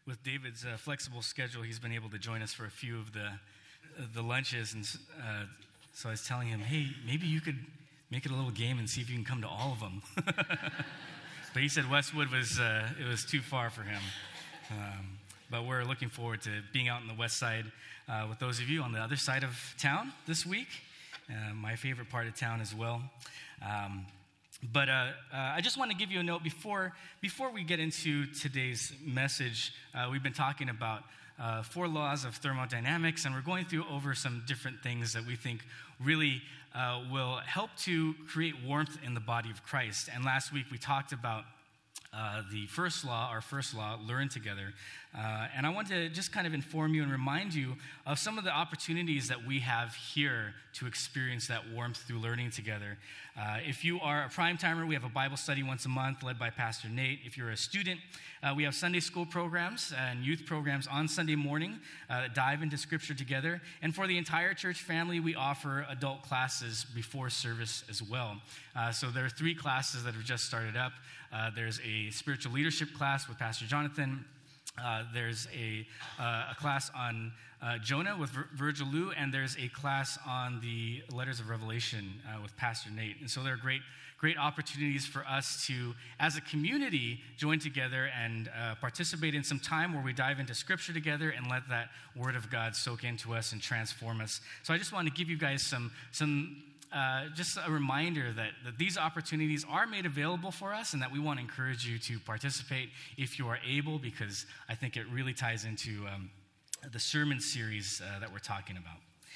with David's flexible schedule, he's been able to join us for a few of the lunches, and so I was telling him, hey, maybe you could make it a little game and see if you can come to all of them. But he said Westwood was too far for him. But we're looking forward to being out on the west side with those of you on the other side of town this week. My favorite part of town as well. But I just want to give you a note before we get into today's message. We've been talking about 4 laws of thermodynamics, and we're going through over some different things that we think really will help to create warmth in the body of Christ. And last week we talked about the first law, our first law, learn together. And I want to just kind of inform you and remind you of some of the opportunities that we have here to experience that warmth through learning together. If you are a prime timer, we have a Bible study once a month led by Pastor Nate. If you're a student, we have Sunday school programs and youth programs on Sunday morning that dive into Scripture together. And for the entire church family, we offer adult classes before service as well. So there are 3 classes that have just started up. There's a spiritual leadership class with Pastor Jonathan. There's a class on Jonah with Virgil Liu, and there's a class on the letters of Revelation with Pastor Nate. And so there are great opportunities for us to, as a community, join together and participate in some time where we dive into Scripture together and let that Word of God soak into us and transform us. So I just want to give you guys some just a reminder that these opportunities are made available for us, and that we want to encourage you to participate if you are able, because I think it really ties into the sermon series that we're talking about.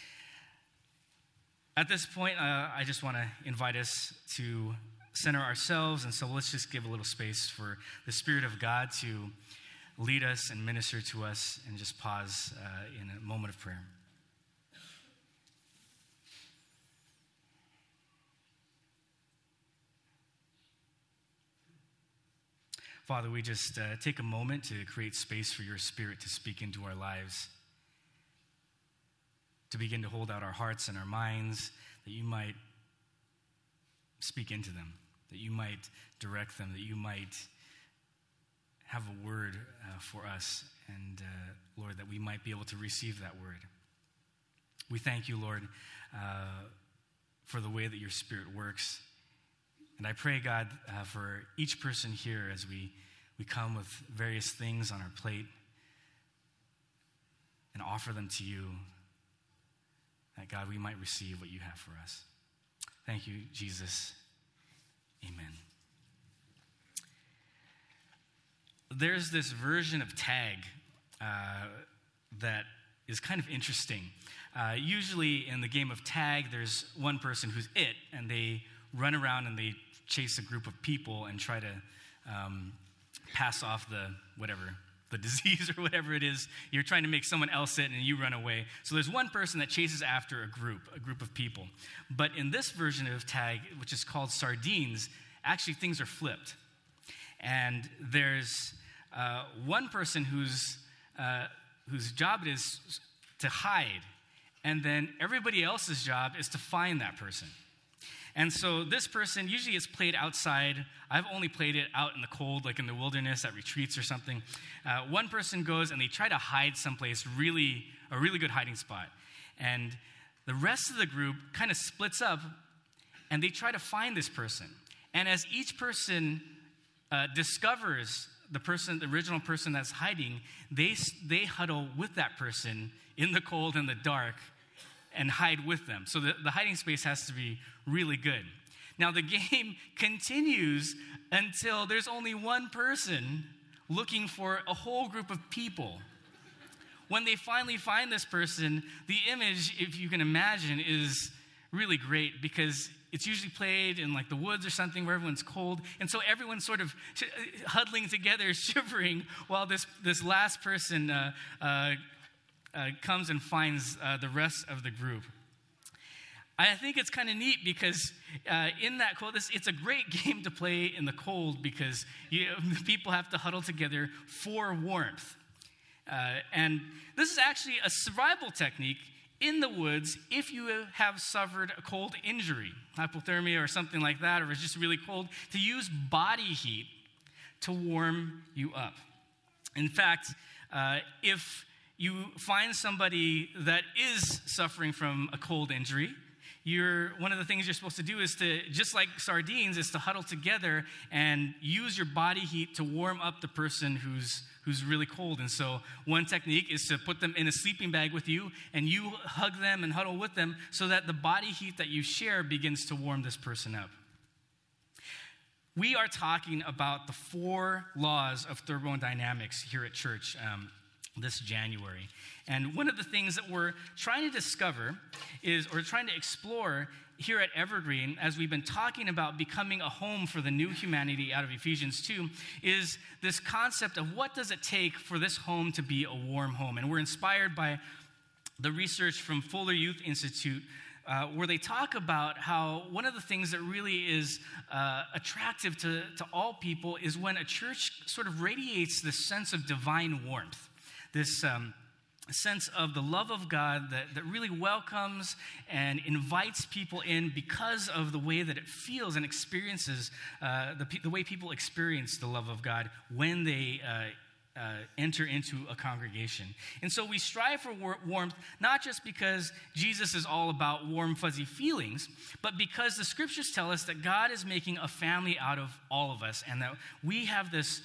At this point, I just want to invite us to center ourselves, and so let's just give a little space for the Spirit of God to lead us and minister to us, and just pause in a moment of prayer. Father, we just take a moment to create space for your Spirit to speak into our lives, to begin to hold out our hearts and our minds, that you might speak into them, that you might direct them, that you might have a word for us, and Lord, that we might be able to receive that word. We thank you, Lord, for the way that your Spirit works. And I pray, God, for each person here as we come with various things on our plate and offer them to you, that, God, we might receive what you have for us. Thank you, Jesus. Amen. There's this version of tag that is kind of interesting. Usually in the game of tag, there's one person who's it, and they run around and they chase a group of people and try to pass off the disease or whatever it is. You're trying to make someone else it and you run away. So there's one person that chases after a group of people. But in this version of tag, which is called sardines, actually things are flipped. And there's one person whose job it is to hide, and then everybody else's job is to find that person. And so this person, usually it's played outside. I've only played it out in the cold, like in the wilderness at retreats or something. One person goes and they try to hide someplace, a really good hiding spot. And the rest of the group kind of splits up and they try to find this person. And as each person discovers the original person that's hiding, they huddle with that person in the cold and the dark and hide with them. So the hiding space has to be really good. Now the game continues until there's only one person looking for a whole group of people. When they finally find this person, the image, if you can imagine, is really great, because it's usually played in like the woods or something where everyone's cold. And so everyone's sort of huddling together, shivering, while this last person comes and finds the rest of the group. I think it's kind of neat because in that cold, it's a great game to play in the cold, because people have to huddle together for warmth. And this is actually a survival technique in the woods if you have suffered a cold injury, hypothermia or something like that, or it's just really cold, to use body heat to warm you up. In fact, if you find somebody that is suffering from a cold injury, one of the things you're supposed to do is to, just like sardines, is to huddle together and use your body heat to warm up the person who's really cold. And so one technique is to put them in a sleeping bag with you, and you hug them and huddle with them so that the body heat that you share begins to warm this person up. We are talking about the 4 laws of thermodynamics here at church this January. And one of the things that we're trying to discover trying to explore here at Evergreen, as we've been talking about becoming a home for the new humanity out of Ephesians 2, is this concept of what does it take for this home to be a warm home. And we're inspired by the research from Fuller Youth Institute, where they talk about how one of the things that really is attractive to all people is when a church sort of radiates this sense of divine warmth, this sense of the love of God that really welcomes and invites people in because of the way that it feels and experiences, the way people experience the love of God when they enter into a congregation. And so we strive for warmth, not just because Jesus is all about warm, fuzzy feelings, but because the scriptures tell us that God is making a family out of all of us, and that we have this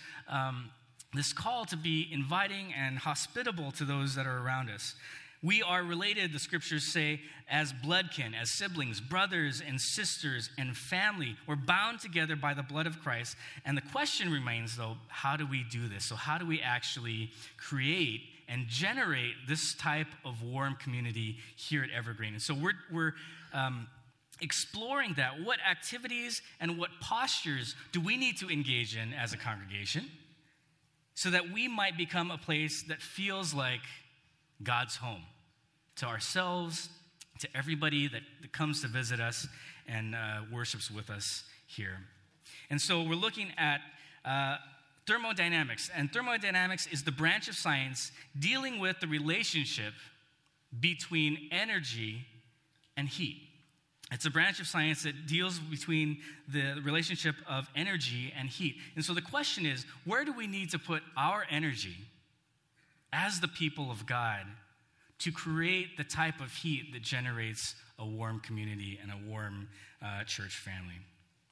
call to be inviting and hospitable to those that are around us. We are related, the scriptures say, as bloodkin, as siblings, brothers and sisters and family. We're bound together by the blood of Christ. And the question remains, though, how do we do this? So how do we actually create and generate this type of warm community here at Evergreen? And so we're exploring that. What activities and what postures do we need to engage in as a congregation so that we might become a place that feels like God's home to ourselves, to everybody that comes to visit us and worships with us here. And so we're looking at thermodynamics. And thermodynamics is the branch of science dealing with the relationship between energy and heat. It's a branch of science that deals between the relationship of energy and heat. And so the question is, where do we need to put our energy as the people of God to create the type of heat that generates a warm community and a warm church family?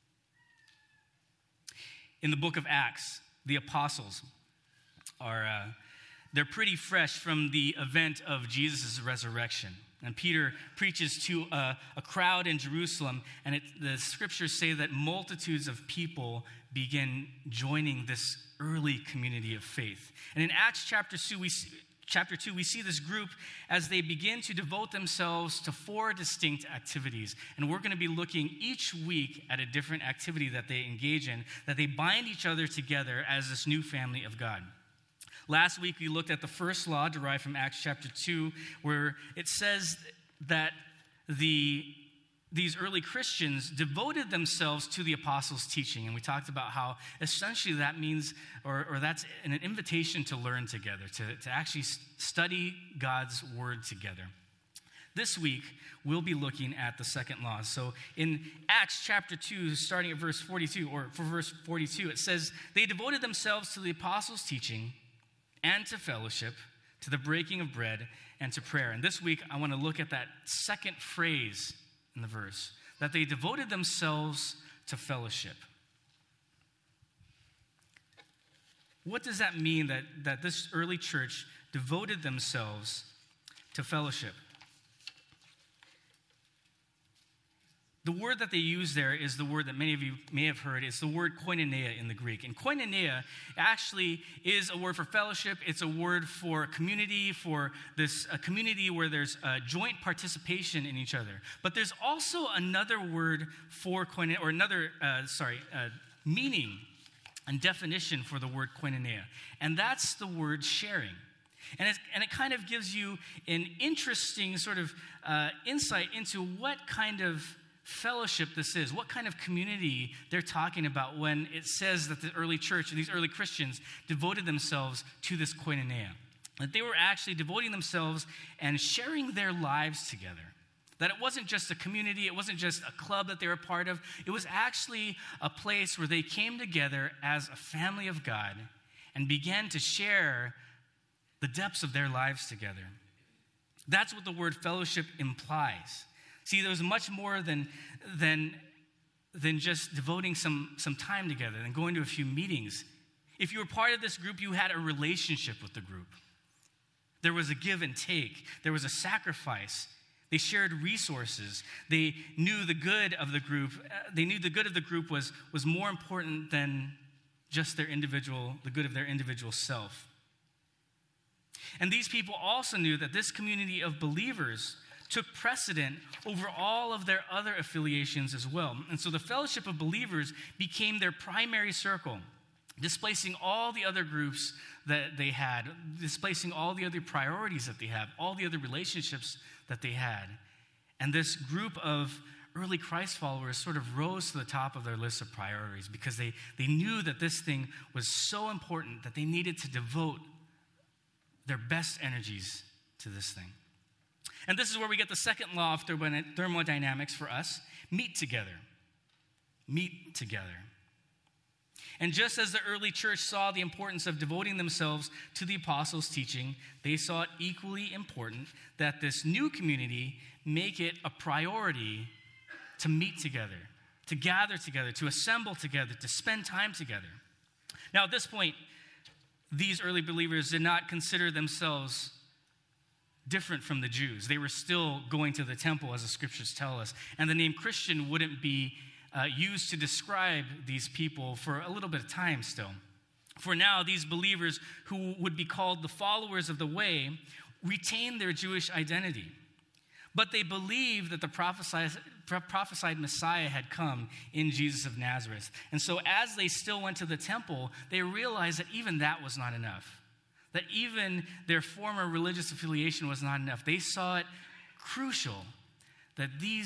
In the book of Acts, the apostles they're pretty fresh from the event of Jesus' resurrection. And Peter preaches to a crowd in Jerusalem, and the scriptures say that multitudes of people begin joining this early community of faith. And in Acts chapter 2, we see this group as they begin to devote themselves to 4 distinct activities. And we're going to be looking each week at a different activity that they engage in, that they bind each other together as this new family of God. Last week, we looked at the first law derived from Acts chapter 2, where it says that these early Christians devoted themselves to the apostles' teaching. And we talked about how essentially that means, or that's an invitation to learn together, to actually study God's word together. This week, we'll be looking at the second law. So in Acts chapter 2, starting at verse 42, or for verse 42, it says, they devoted themselves to the apostles' teaching and to fellowship, to the breaking of bread, and to prayer. And this week, I want to look at that second phrase in the verse, that they devoted themselves to fellowship. What does that mean that this early church devoted themselves to fellowship? The word that they use there is the word that many of you may have heard. It's the word koinonia in the Greek. And koinonia actually is a word for fellowship. It's a word for community, for a community where there's joint participation in each other. But there's also another word for koinonia, or another, meaning and definition for the word koinonia. And that's the word sharing. And it kind of gives you an interesting sort of insight into what kind of fellowship this is, what kind of community they're talking about when it says that the early church, these early Christians, devoted themselves to this koinonia. That they were actually devoting themselves and sharing their lives together. That it wasn't just a community, it wasn't just a club that they were part of. It was actually a place where they came together as a family of God and began to share the depths of their lives together. That's what the word fellowship implies. See, there was much more than just devoting some time together, than going to a few meetings. If you were part of this group, you had a relationship with the group. There was a give and take. There was a sacrifice. They shared resources. They knew the good of the group. They knew the good of the group was more important than just the good of their individual self. And these people also knew that this community of believers took precedent over all of their other affiliations as well. And so the fellowship of believers became their primary circle, displacing all the other groups that they had, displacing all the other priorities that they have, all the other relationships that they had. And this group of early Christ followers sort of rose to the top of their list of priorities because they knew that this thing was so important that they needed to devote their best energies to this thing. And this is where we get the second law of thermodynamics for us: meet together. Meet together. And just as the early church saw the importance of devoting themselves to the apostles' teaching, they saw it equally important that this new community make it a priority to meet together, to gather together, to assemble together, to spend time together. Now, at this point, these early believers did not consider themselves different from the Jews. They were still going to the temple, as the scriptures tell us. And the name Christian wouldn't be used to describe these people for a little bit of time still. For now, these believers who would be called the followers of the way retained their Jewish identity. But they believed that the prophesied Messiah had come in Jesus of Nazareth. And so as they still went to the temple, they realized that even that was not enough. That even their former religious affiliation was not enough. They saw it crucial that the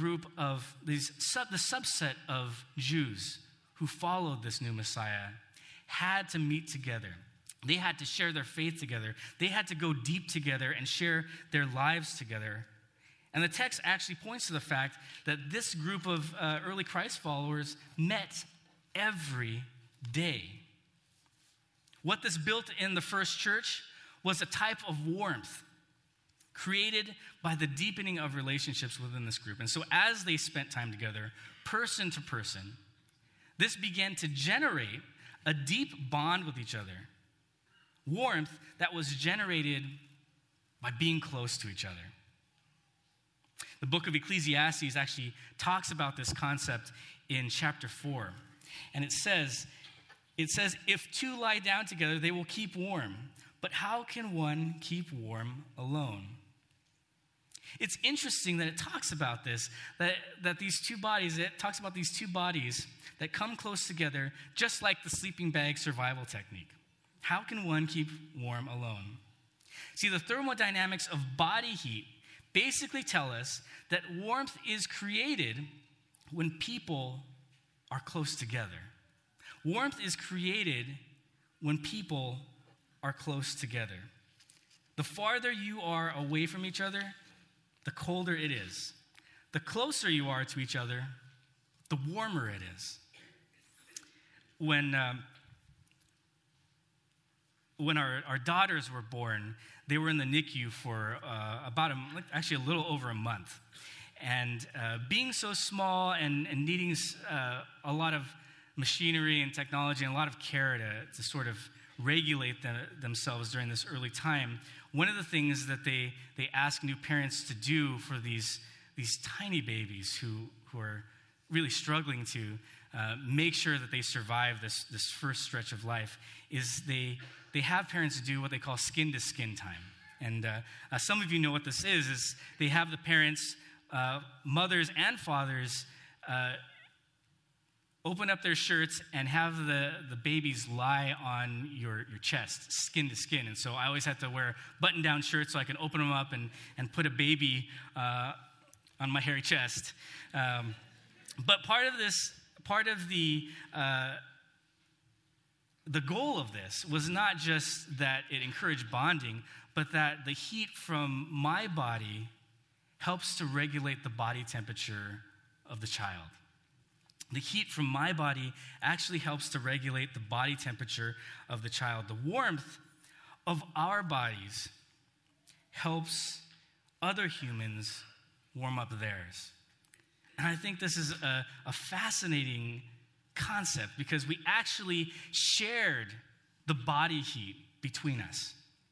subset of Jews who followed this new Messiah had to meet together. They had to share their faith together. They had to go deep together and share their lives together. And the text actually points to the fact that this group of early Christ followers met every day. What this built in the first church was a type of warmth created by the deepening of relationships within this group. And so as they spent time together, person to person, this began to generate a deep bond with each other. Warmth that was generated by being close to each other. The book of Ecclesiastes actually talks about this concept in chapter 4. And it says, if two lie down together, they will keep warm. But how can one keep warm alone? It's interesting that it talks about this, that these two bodies, it talks about these two bodies that come close together, just like the sleeping bag survival technique. How can one keep warm alone? See, the thermodynamics of body heat basically tell us that warmth is created when people are close together. Warmth is created when people are close together. The farther you are away from each other, the colder it is. The closer you are to each other, the warmer it is. When our daughters were born, they were in the NICU for a little over a month. And being so small and needing a lot of machinery and technology and a lot of care to sort of regulate themselves during this early time, one of the things that they ask new parents to do for these tiny babies who are really struggling to make sure that they survive this first stretch of life is they have parents do what they call skin-to-skin time. And some of you know what this is they have the parents, mothers and fathers, open up their shirts and have the babies lie on your chest, skin to skin. And so I always have to wear button-down shirts so I can open them up and put a baby on my hairy chest. But part of the goal of this was not just that it encouraged bonding, but that the heat from my body helps to regulate the body temperature of the child. The heat from my body actually helps to regulate the body temperature of the child. The warmth of our bodies helps other humans warm up theirs. And I think this is a fascinating concept because we actually shared the body heat between us.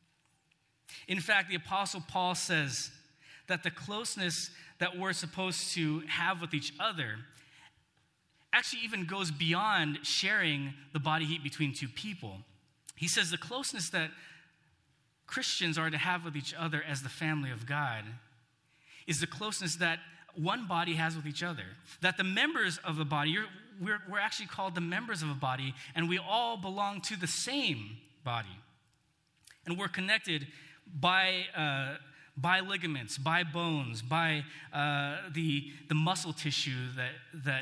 In fact, the Apostle Paul says that the closeness that we're supposed to have with each other actually even goes beyond sharing the body heat between two people. He says the closeness that Christians are to have with each other as the family of God is the closeness that one body has with each other. That the members of the body, we're actually called the members of a body, and we all belong to the same body. And we're connected by ligaments, by bones, by the muscle tissue that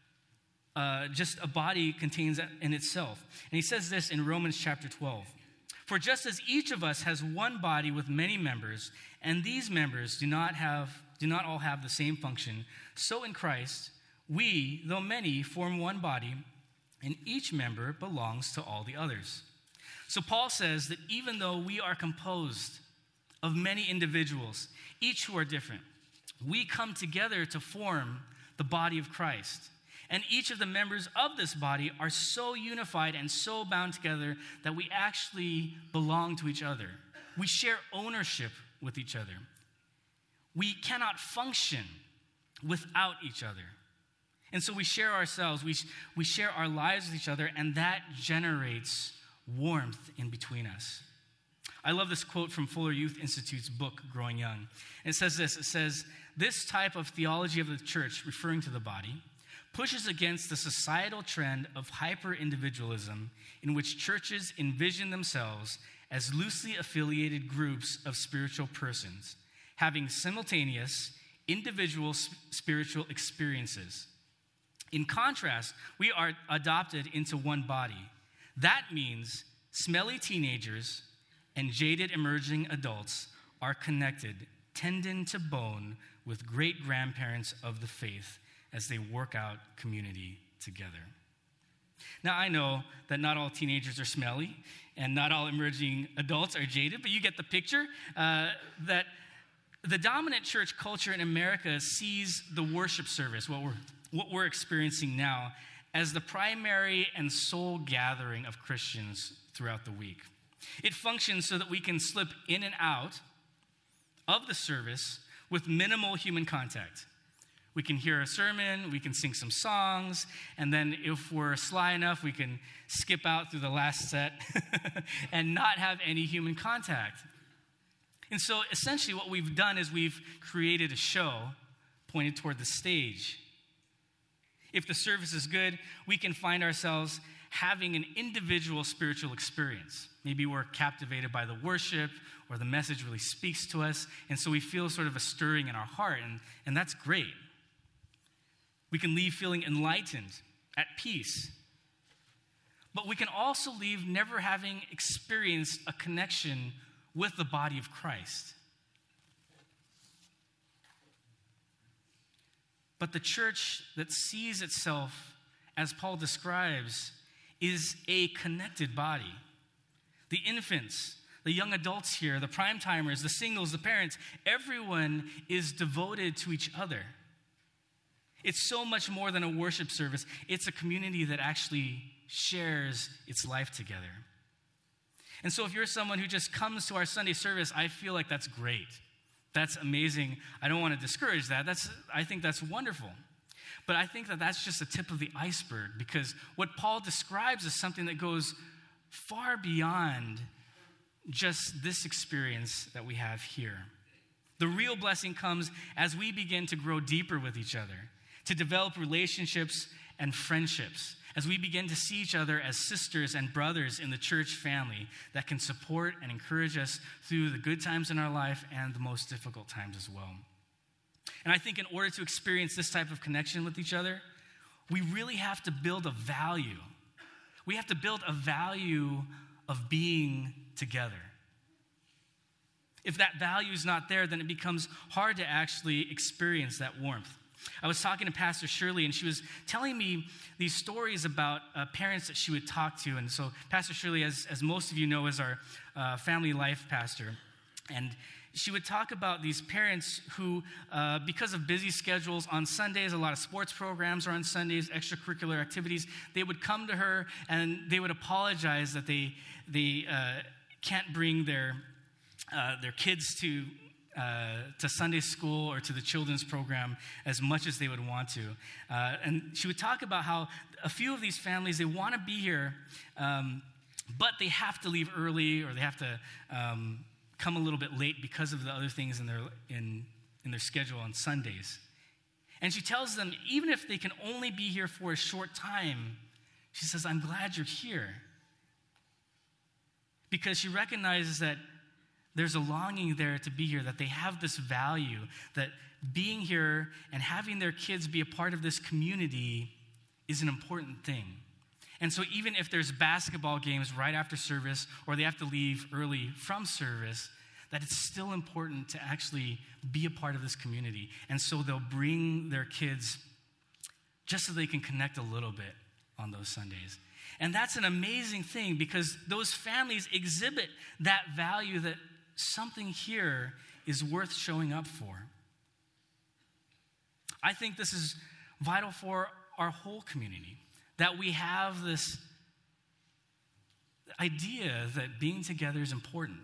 just a body contains in itself. And he says this in Romans chapter 12. For just as each of us has one body with many members, and these members do not all have the same function, so in Christ, we, though many, form one body, and each member belongs to all the others. So Paul says that even though we are composed of many individuals, each who are different, we come together to form the body of Christ. And each of the members of this body are so unified and so bound together that we actually belong to each other. We share ownership with each other. We cannot function without each other. And so we share ourselves, we share our lives with each other, and that generates warmth in between us. I love this quote from Fuller Youth Institute's book, Growing Young. And it says this, it says, this type of theology of the church, referring to the body, pushes against the societal trend of hyper-individualism in which churches envision themselves as loosely affiliated groups of spiritual persons, having simultaneous individual spiritual experiences. In contrast, we are adopted into one body. That means smelly teenagers and jaded emerging adults are connected, tendon to bone, with great-grandparents of the faith as they work out community together. Now, I know that not all teenagers are smelly and not all emerging adults are jaded, but you get the picture that the dominant church culture in America sees the worship service, what we're experiencing now, as the primary and sole gathering of Christians throughout the week. It functions so that we can slip in and out of the service with minimal human contact. We can hear a sermon, we can sing some songs, and then if we're sly enough, we can skip out through the last set and not have any human contact. And so essentially what we've done is we've created a show pointed toward the stage. If the service is good, we can find ourselves having an individual spiritual experience. Maybe we're captivated by the worship or the message really speaks to us, and so we feel sort of a stirring in our heart, and that's great. We can leave feeling enlightened, at peace. But we can also leave never having experienced a connection with the body of Christ. But the church that sees itself, as Paul describes, is a connected body. The infants, the young adults here, the prime timers, the singles, the parents, everyone is devoted to each other. It's so much more than a worship service. It's a community that actually shares its life together. And so if you're someone who just comes to our Sunday service, I feel like that's great. That's amazing. I don't want to discourage that. I think that's wonderful. But I think that that's just the tip of the iceberg, because what Paul describes is something that goes far beyond just this experience that we have here. The real blessing comes as we begin to grow deeper with each other, to develop relationships and friendships, as we begin to see each other as sisters and brothers in the church family that can support and encourage us through the good times in our life and the most difficult times as well. And I think in order to experience this type of connection with each other, we really have to build a value. We have to build a value of being together. If that value is not there, then it becomes hard to actually experience that warmth. I was talking to Pastor Shirley, and she was telling me these stories about parents that she would talk to. And so Pastor Shirley, as most of you know, is our family life pastor. And she would talk about these parents who, because of busy schedules on Sundays, a lot of sports programs are on Sundays, extracurricular activities, they would come to her and they would apologize that they can't bring their kids to Sunday school or to the children's program as much as they would want to. And she would talk about how a few of these families, they want to be here, but they have to leave early, or they have to come a little bit late because of the other things in their schedule on Sundays. And she tells them, even if they can only be here for a short time, she says, I'm glad you're here. Because she recognizes that there's a longing there to be here, that they have this value, that being here and having their kids be a part of this community is an important thing. And so even if there's basketball games right after service, or they have to leave early from service, that it's still important to actually be a part of this community. And so they'll bring their kids just so they can connect a little bit on those Sundays. And that's an amazing thing, because those families exhibit that value, that something here is worth showing up for. I think this is vital for our whole community, that we have this idea that being together is important.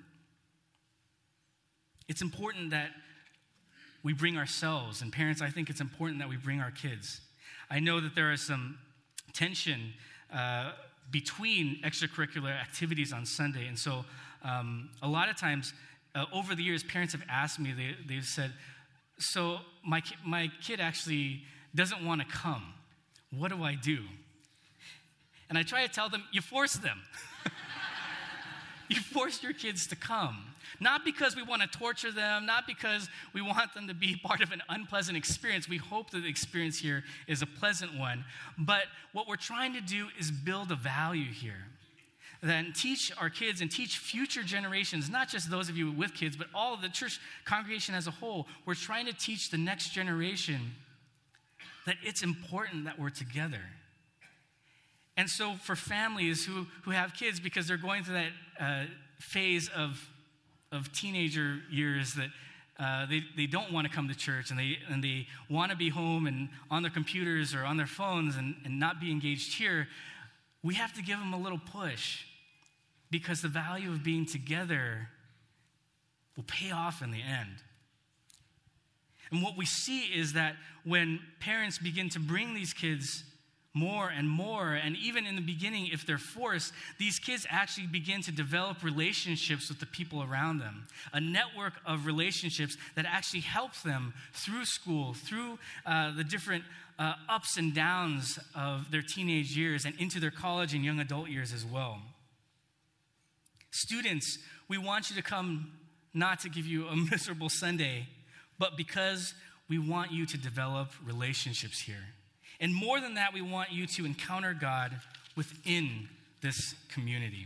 It's important that we bring ourselves, and parents, I think it's important that we bring our kids. I know that there is some tension between extracurricular activities on Sunday, and so a lot of times over the years, parents have asked me, they've said, so my kid actually doesn't want to come. What do I do? And I try to tell them, you force them. You force your kids to come. Not because we want to torture them, not because we want them to be part of an unpleasant experience. We hope that the experience here is a pleasant one. But what we're trying to do is build a value here. Then teach our kids and teach future generations, not just those of you with kids, but all of the church congregation as a whole. We're trying to teach the next generation that it's important that we're together. And so for families who have kids, because they're going through that phase of teenager years, that they don't want to come to church, and they want to be home and on their computers or on their phones and not be engaged here, we have to give them a little push, because the value of being together will pay off in the end. And what we see is that when parents begin to bring these kids more and more, and even in the beginning, if they're forced, these kids actually begin to develop relationships with the people around them. A network of relationships that actually helps them through school, through the different ups and downs of their teenage years, and into their college and young adult years as well. Students, we want you to come not to give you a miserable Sunday, but because we want you to develop relationships here. And more than that, we want you to encounter God within this community.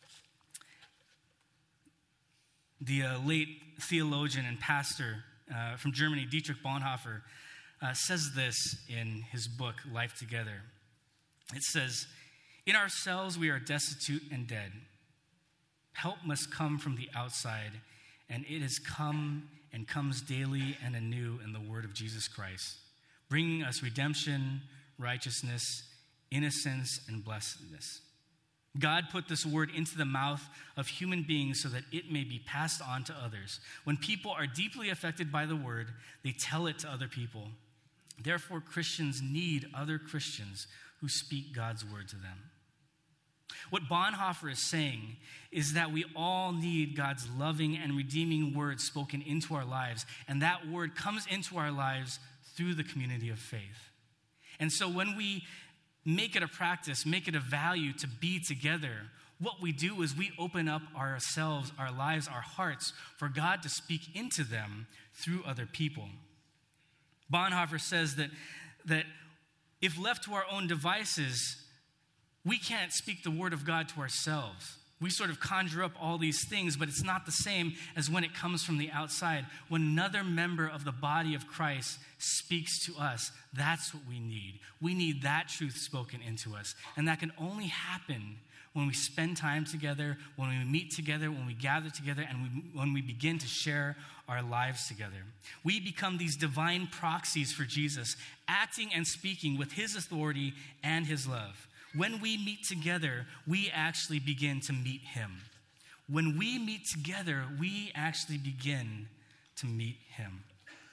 The late theologian and pastor from Germany, Dietrich Bonhoeffer, says this in his book, Life Together. It says, "In ourselves we are destitute and dead. Help must come from the outside, and it has come and comes daily and anew in the word of Jesus Christ, bringing us redemption, righteousness, innocence, and blessedness. God put this word into the mouth of human beings so that it may be passed on to others. When people are deeply affected by the word, they tell it to other people. Therefore, Christians need other Christians who speak God's word to them." What Bonhoeffer is saying is that we all need God's loving and redeeming word spoken into our lives, and that word comes into our lives through the community of faith. And so when we make it a practice, make it a value to be together, what we do is we open up ourselves, our lives, our hearts for God to speak into them through other people. Bonhoeffer says that if left to our own devices, we can't speak the word of God to ourselves. We sort of conjure up all these things, but it's not the same as when it comes from the outside. When another member of the body of Christ speaks to us, that's what we need. We need that truth spoken into us. And that can only happen when we spend time together, when we meet together, when we gather together, and when we begin to share our lives together. We become these divine proxies for Jesus, acting and speaking with his authority and his love. When we meet together, we actually begin to meet him. When we meet together, we actually begin to meet him.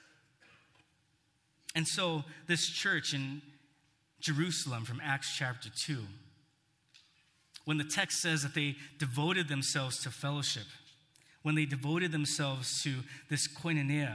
And so this church in Jerusalem from Acts chapter 2, when the text says that they devoted themselves to fellowship, when they devoted themselves to this koinonia,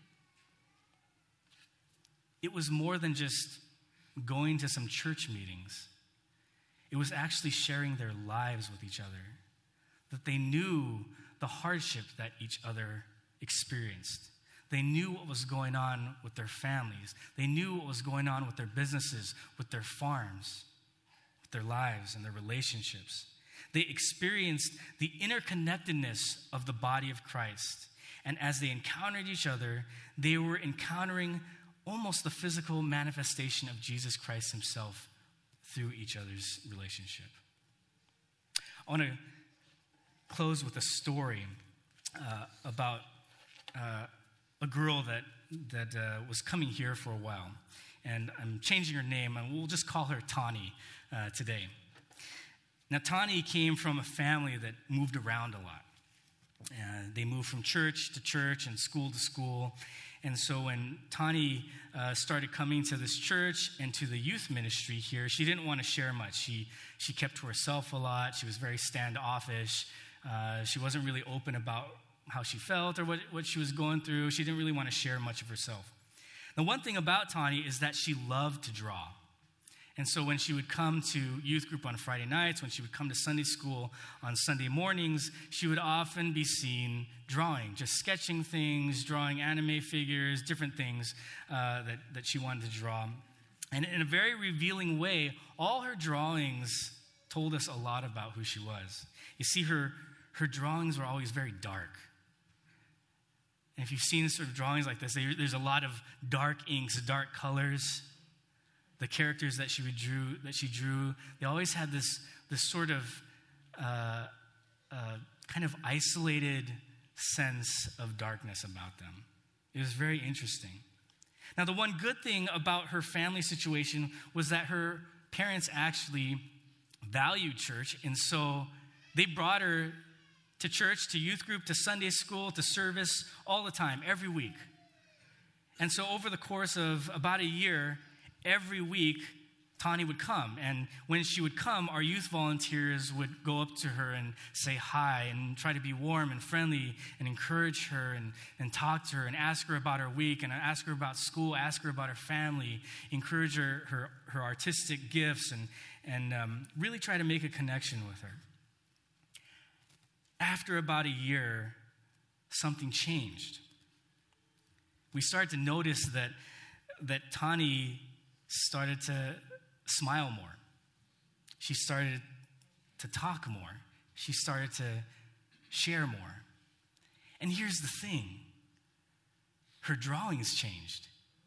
it was more than just going to some church meetings. It was actually sharing their lives with each other, that they knew the hardship that each other experienced. They knew what was going on with their families. They knew what was going on with their businesses, with their farms, with their lives and their relationships. They experienced the interconnectedness of the body of Christ. And as they encountered each other, they were encountering almost the physical manifestation of Jesus Christ himself through each other's relationship. I want to close with a story about a girl that was coming here for a while. And I'm changing her name, and we'll just call her Tani today. Now, Tani came from a family that moved around a lot. They moved from church to church and school to school. And so when Tani started coming to this church and to the youth ministry here, she didn't want to share much. She kept to herself a lot. She was very standoffish. She wasn't really open about how she felt or what she was going through. She didn't really want to share much of herself. The one thing about Tani is that she loved to draw. And so when she would come to youth group on Friday nights, when she would come to Sunday school on Sunday mornings, she would often be seen drawing, just sketching things, drawing anime figures, different things that she wanted to draw. And in a very revealing way, all her drawings told us a lot about who she was. You see, her drawings were always very dark. And if you've seen sort of drawings like this, there's a lot of dark inks, dark colors. The characters that she drew, they always had this sort of kind of isolated sense of darkness about them. It was very interesting. Now, the one good thing about her family situation was that her parents actually valued church, and so they brought her to church, to youth group, to Sunday school, to service all the time, every week. And so over the course of about a year, every week, Tani would come. And when she would come, our youth volunteers would go up to her and say hi and try to be warm and friendly and encourage her and talk to her and ask her about her week and ask her about school, ask her about her family, encourage her artistic gifts and really try to make a connection with her. After about a year, something changed. We started to notice that Tani started to smile more. She started to talk more. She started to share more. And here's the thing. Her drawings changed.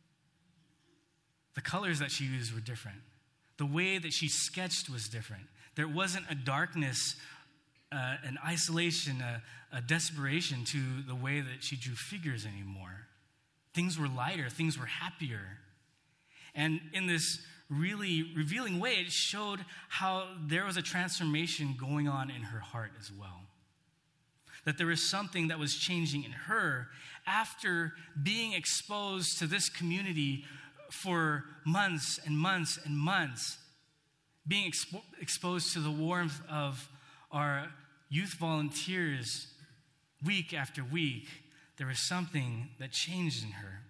The colors that she used were different. The way that she sketched was different. There wasn't a darkness, an isolation, a desperation to the way that she drew figures anymore. Things were lighter. Things were happier. And in this really revealing way, it showed how there was a transformation going on in her heart as well. That there was something that was changing in her after being exposed to this community for months and months and months, being exposed to the warmth of our youth volunteers week after week. There was something that changed in her.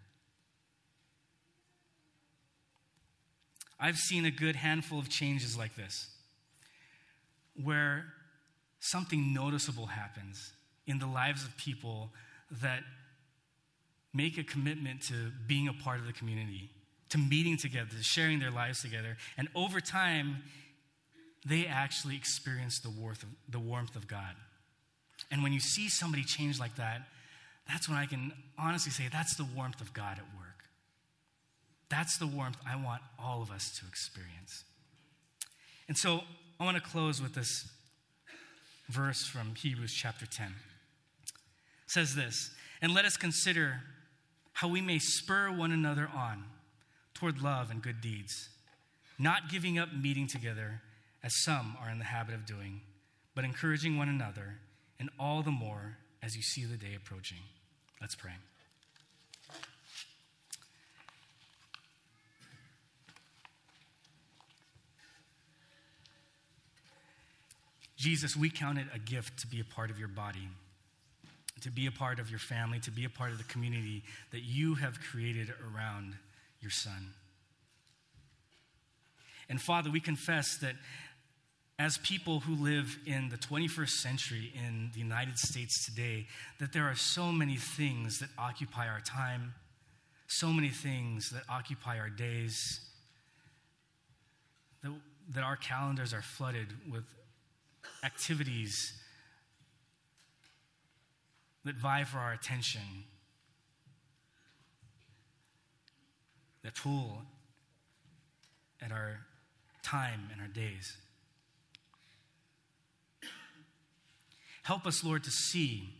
I've seen a good handful of changes like this, where something noticeable happens in the lives of people that make a commitment to being a part of the community, to meeting together, to sharing their lives together. And over time, they actually experience the warmth of God. And when you see somebody change like that, that's when I can honestly say that's the warmth of God at work. That's the warmth I want all of us to experience. And so I want to close with this verse from Hebrews chapter 10. It says this, "And let us consider how we may spur one another on toward love and good deeds, not giving up meeting together as some are in the habit of doing, but encouraging one another, and all the more as you see the day approaching." Let's pray. Jesus, we count it a gift to be a part of your body, to be a part of your family, to be a part of the community that you have created around your Son. And Father, we confess that as people who live in the 21st century in the United States today, that there are so many things that occupy our time, so many things that occupy our days, that our calendars are flooded with activities that vie for our attention, that pull at our time and our days. Help us, Lord, to see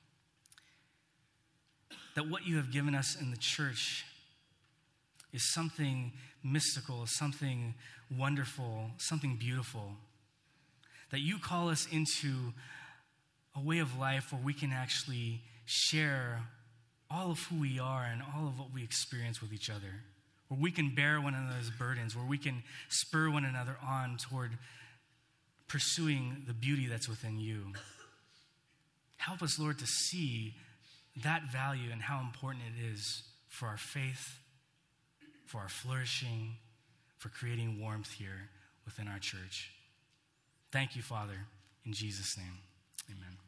that what you have given us in the church is something mystical, something wonderful, something beautiful. That you call us into a way of life where we can actually share all of who we are and all of what we experience with each other. Where we can bear one another's burdens, where we can spur one another on toward pursuing the beauty that's within you. Help us, Lord, to see that value and how important it is for our faith, for our flourishing, for creating warmth here within our church. Thank you, Father, in Jesus' name. Amen.